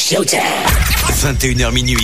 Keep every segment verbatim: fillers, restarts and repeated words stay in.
Showtime. vingt et une heures minuit.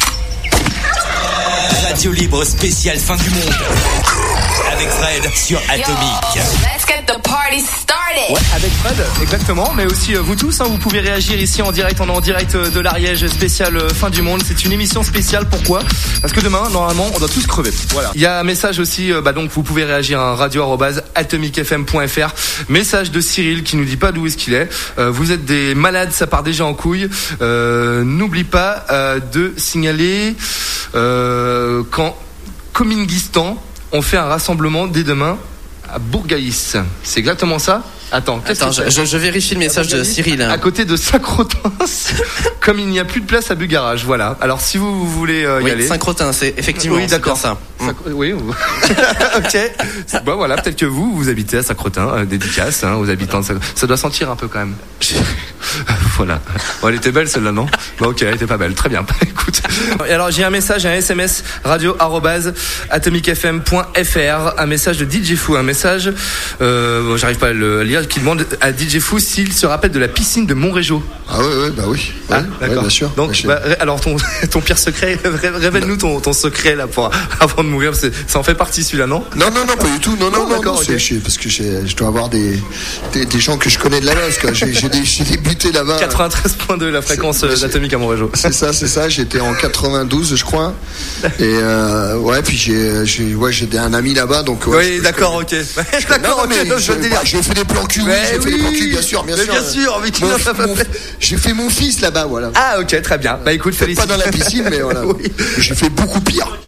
Radio libre spéciale fin du monde. Avec Fred sur Atomic. Let's get the party started. Ouais, avec Fred, exactement, mais aussi euh, vous tous, hein, vous pouvez réagir ici en direct, on est en direct euh, de l'Ariège spécial euh, fin du monde. C'est une émission spéciale, pourquoi ? Parce que demain, normalement, on doit tous crever. Voilà. Il y a un message aussi, euh, bah donc vous pouvez réagir à radio arobase atomic f m point f r. Message de Cyril qui nous dit pas d'où est-ce qu'il est. Euh, vous êtes des malades, ça part déjà en couille. Euh, n'oublie pas euh, de signaler euh, quand Cominguistan on fait un rassemblement dès demain à Bourgaïs. C'est exactement ça ? Attends, qu'est-ce Attends, que je, je vérifie le message de Cyril. À côté de Saint-Crottin, comme il n'y a plus de place à Bugarage, voilà. Alors si vous, vous voulez euh, y oui, aller. Saint-Crottin, c'est effectivement. Oui, d'accord. C'est bien ça. Saint- oui. Ok. Bon, voilà, peut-être que vous, vous habitez à Saint-Crottin, euh, dédicace, hein, aux habitants de Saint-Crottin. Ça doit sentir un peu quand même. Voilà. Bon, elle était belle celle-là, non ? Bon, ok, elle était pas belle. Très bien. Écoute. Et alors j'ai un message, un S M S radio arobase atomic f m point f r, un message de D J Fou, un message, euh, bon, j'arrive pas à le lire, qui demande à D J Fou s'il se rappelle de la piscine de Montrégeau. Ah ouais, ouais, bah oui. Ah, Ouais, d'accord. ouais, bien sûr. Donc, bah, ré- alors ton, ton pire secret, ré- révèle-nous ton, ton secret là pour avant de mourir. C'est, ça en fait partie celui-là, non ? Non, non, non, pas du tout. Non, non, Non, non, d'accord, non, ok. c'est- je- parce que j'ai- je dois avoir des, des, des gens que je connais de là-bas. Parce que j'ai, j'ai, des- j'ai débuté là-bas. quatre-vingt-treize virgule deux la fréquence C'est- euh, d'Atomic à Montrégeau. C'est ça, c'est ça. J'étais en quatre-vingt-douze, je crois. Et euh, ouais, puis j'ai, j'ai, ouais, j'ai un ami là-bas, donc. Ouais, Oui, je- d'accord, ok. D'accord, Non, ok. mais non, je je, veux te dire. bah, j'ai fait des plans cul, oui, Mais j'ai fait oui, des plans cul, bien sûr, bien mais sûr. bien sûr, mais qui Mon- n'a pas mon- fait J'ai fait mon fils là-bas, voilà. Ah, ok, très bien. Bah écoute, Peut-être pas félicitations. dans la piscine, mais voilà. Oui. J'ai fait beaucoup pire.